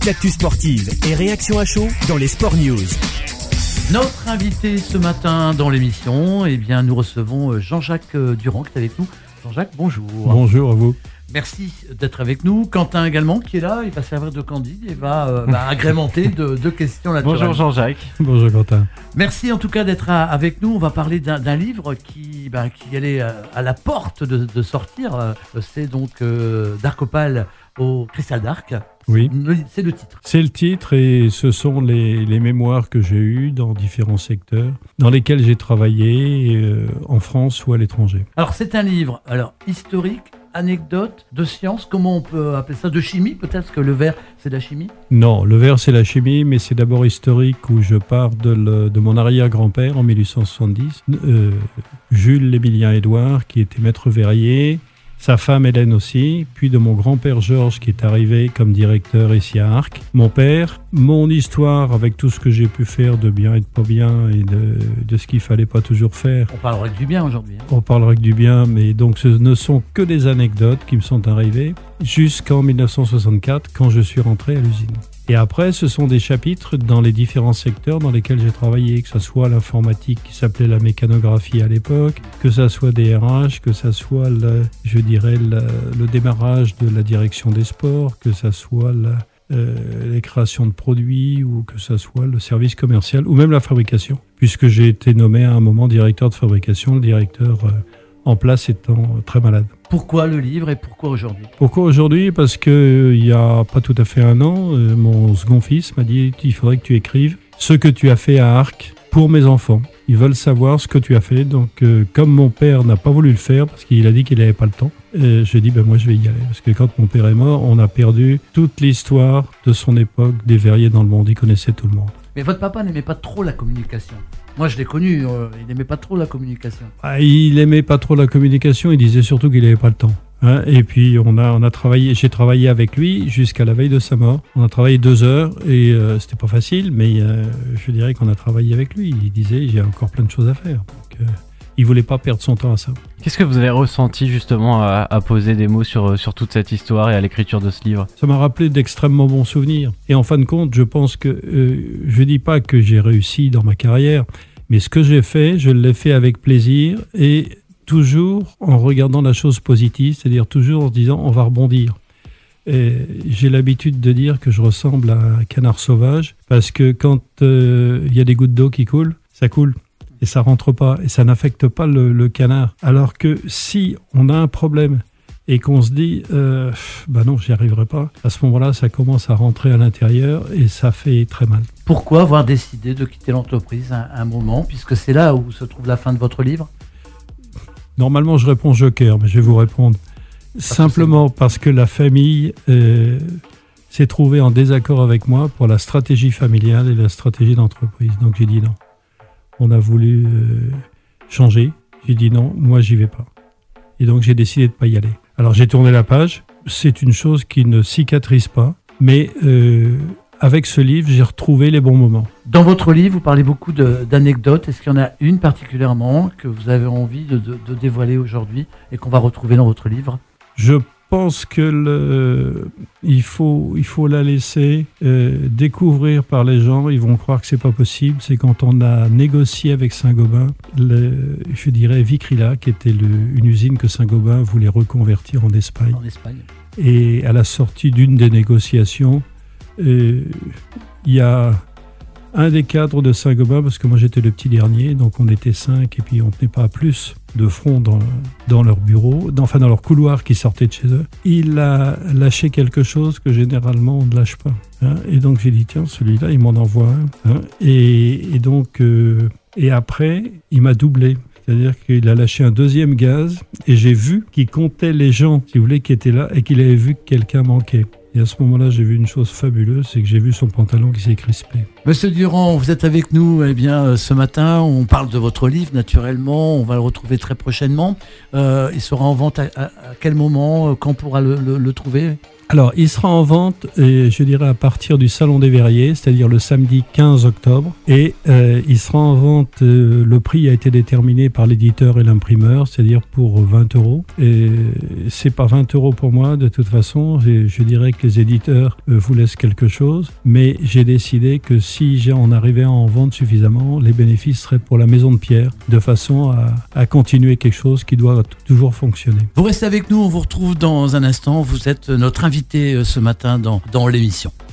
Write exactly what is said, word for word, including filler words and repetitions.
l'actu sportive et réaction à chaud dans les Sport News. Notre invité ce matin dans l'émission, eh bien, nous recevons Jean-Jacques Durand qui est avec nous. Jean-Jacques, bonjour. Bonjour à vous. Merci d'être avec nous. Quentin également qui est là, il va servir de candide et va, euh, va agrémenter de, de questions naturelles. Bonjour Jean-Jacques. Bonjour Quentin. Merci en tout cas d'être à, avec nous. On va parler d'un, d'un livre qui, ben, qui allait à, à la porte de, de sortir. C'est donc euh, Dark Opale au Cristal Dark. Oui. C'est le titre. C'est le titre et ce sont les, les mémoires que j'ai eues dans différents secteurs dans lesquels j'ai travaillé euh, en France ou à l'étranger. Alors c'est un livre alors historique, anecdote, de science, comment on peut appeler ça, de chimie peut-être, parce que le verre c'est de la chimie? Non, le verre c'est la chimie, mais c'est d'abord historique où je pars de, le, de mon arrière-grand-père en mille huit cent soixante-dix, euh, Jules Émilien Édouard qui était maître verrier. Sa femme Hélène aussi, puis de mon grand-père Georges qui est arrivé comme directeur ici à Arques. Mon père, mon histoire avec tout ce que j'ai pu faire de bien et de pas bien et de, de ce qu'il fallait pas toujours faire. On parlera que du bien aujourd'hui. Hein. On parlera que du bien, mais donc ce ne sont que des anecdotes qui me sont arrivées jusqu'en mille neuf cent soixante-quatre quand je suis rentré à l'usine. Et après, ce sont des chapitres dans les différents secteurs dans lesquels j'ai travaillé, que ce soit l'informatique qui s'appelait la mécanographie à l'époque, que ce soit des R H, que ce soit, le, je dirais, le, le démarrage de la direction des sports, que ce soit la, euh, les créations de produits ou que ce soit le service commercial ou même la fabrication, puisque j'ai été nommé à un moment directeur de fabrication, le directeur euh, en place étant très malade. Pourquoi le livre et pourquoi aujourd'hui? Pourquoi aujourd'hui? Parce qu'il euh, n'y a pas tout à fait un an, euh, mon second fils m'a dit il faudrait que tu écrives ce que tu as fait à Arques pour mes enfants. Ils veulent savoir ce que tu as fait. Donc, euh, comme mon père n'a pas voulu le faire parce qu'il a dit qu'il n'avait pas le temps, euh, je dis ben moi je vais y aller. Parce que quand mon père est mort, on a perdu toute l'histoire de son époque des verriers dans le monde. Il connaissait tout le monde. Mais votre papa n'aimait pas trop la communication. Moi, je l'ai connu, euh, il n'aimait pas trop la communication. Ah, il n'aimait pas trop la communication, il disait surtout qu'il n'avait pas le temps. Hein, et puis, on a, on a travaillé, j'ai travaillé avec lui jusqu'à la veille de sa mort. On a travaillé deux heures et euh, c'était pas facile, mais euh, je dirais qu'on a travaillé avec lui. Il disait, j'ai encore plein de choses à faire. Donc, euh, il voulait pas perdre son temps à ça. Qu'est-ce que vous avez ressenti justement à, à poser des mots sur, sur toute cette histoire et à l'écriture de ce livre? Ça m'a rappelé d'extrêmement bons souvenirs. Et en fin de compte, je pense que, euh, je dis pas que j'ai réussi dans ma carrière, mais ce que j'ai fait, je l'ai fait avec plaisir et toujours en regardant la chose positive, c'est-à-dire toujours en se disant on va rebondir. Et j'ai l'habitude de dire que je ressemble à un canard sauvage parce que quand il euh, y a des gouttes d'eau qui coulent, ça coule. Et ça rentre pas, et ça n'affecte pas le, le canard. Alors que si on a un problème et qu'on se dit euh, bah non, j'y arriverai pas, à ce moment-là, ça commence à rentrer à l'intérieur et ça fait très mal. Pourquoi avoir décidé de quitter l'entreprise à un moment, puisque c'est là où se trouve la fin de votre livre? Normalement, je réponds joker, mais je vais vous répondre. Parce simplement que parce que la famille euh, s'est trouvée en désaccord avec moi pour la stratégie familiale et la stratégie d'entreprise. Donc j'ai dit non. On a voulu euh, changer. J'ai dit non, moi j'y vais pas. Et donc j'ai décidé de pas y aller. Alors j'ai tourné la page. C'est une chose qui ne cicatrise pas, mais euh, avec ce livre, j'ai retrouvé les bons moments. Dans votre livre, vous parlez beaucoup de, d'anecdotes. Est-ce qu'il y en a une particulièrement que vous avez envie de, de, de dévoiler aujourd'hui et qu'on va retrouver dans votre livre? Je pense que le, il faut, il faut la laisser euh, découvrir par les gens. Ils vont croire que c'est pas possible. C'est quand on a négocié avec Saint-Gobain, le, je dirais Vicrila, qui était le, une usine que Saint-Gobain voulait reconvertir en Espagne. En Espagne. Et à la sortie d'une des négociations, il y a un des cadres de Saint-Gobain, parce que moi j'étais le petit dernier, donc on était cinq et puis on ne tenait pas à plus de front dans, dans leur bureau, dans, enfin dans leur couloir qui sortait de chez eux. Il a lâché quelque chose que généralement on ne lâche pas. Hein, et donc j'ai dit tiens, celui-là il m'en envoie un. Hein, et, et donc euh, et après il m'a doublé. C'est-à-dire qu'il a lâché un deuxième gaz et j'ai vu qu'il comptait les gens, si vous voulez, qui étaient là et qu'il avait vu que quelqu'un manquait. Et à ce moment-là, j'ai vu une chose fabuleuse, c'est que j'ai vu son pantalon qui s'est crispé. Monsieur Durand, vous êtes avec nous eh bien, ce matin. On parle de votre livre, naturellement. On va le retrouver très prochainement. Euh, il sera en vente à, à, à quel moment? Quand on pourra le, le, le trouver? Alors, il sera en vente, et je dirais, à partir du Salon des Verriers, c'est-à-dire le samedi quinze octobre. Et euh, il sera en vente, euh, le prix a été déterminé par l'éditeur et l'imprimeur, c'est-à-dire pour vingt euros. Et c'est pas vingt euros pour moi, de toute façon. Je, je dirais que les éditeurs euh, vous laissent quelque chose. Mais j'ai décidé que si on arrivait à en vendre suffisamment, les bénéfices seraient pour la Maison de Pierre, de façon à, à continuer quelque chose qui doit t- toujours fonctionner. Vous restez avec nous, on vous retrouve dans un instant. Vous êtes notre invité ce matin dans, dans l'émission.